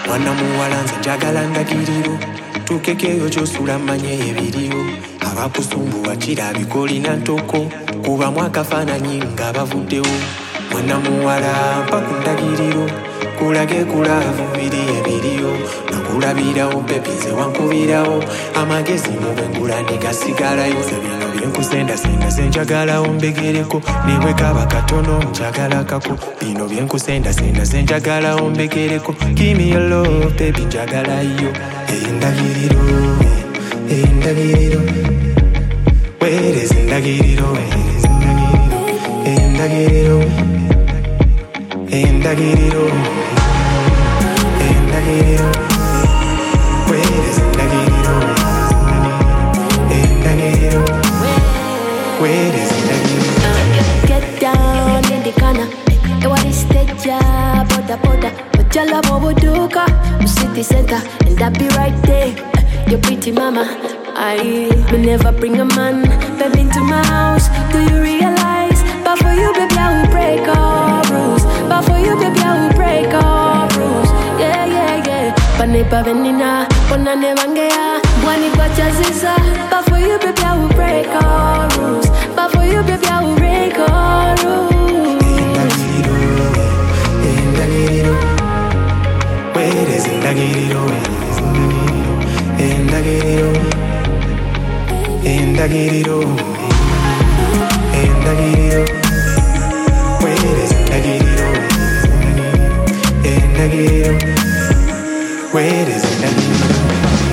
mwana muwala nze njagala ndagiriro tukekeyo kyosula manye ebiriyo abakusumbuwa kirabika olina ntoko kubamu akafaananyi nga bavuddewo mwana muwala mpa ku ndagiriro kulage kulaavu biri ebiriyo nakulabirawo pepize wankubirawo amagezi mu bwengula ne gasigalayo bino byenkusendasenda senjagalawo mbegereko nebwe kaba katono njagala kako bino byenkusendasenda senjagalawo mbegereko give me your love baby njagalayo endagiriro endagiriro where is endagiriro endagiriro endagiriro endagiriro where is endagiriro endagiriro where is endagiriro get down in the corner what is the job boda but your love obuduka city center and that be right there your pretty mama I will never bring a man baby into my house do you realize but for you baby I will break all rules but for you baby I will break all rules yeah Panepa venina pona nevangea mwani kwa chaziza but for you baby I will break all rules but for you baby I will break all rules endagiriro where is endagiriro endagiriro endagiriro endagiriro where is endagiriro endagiriro where is endagiriro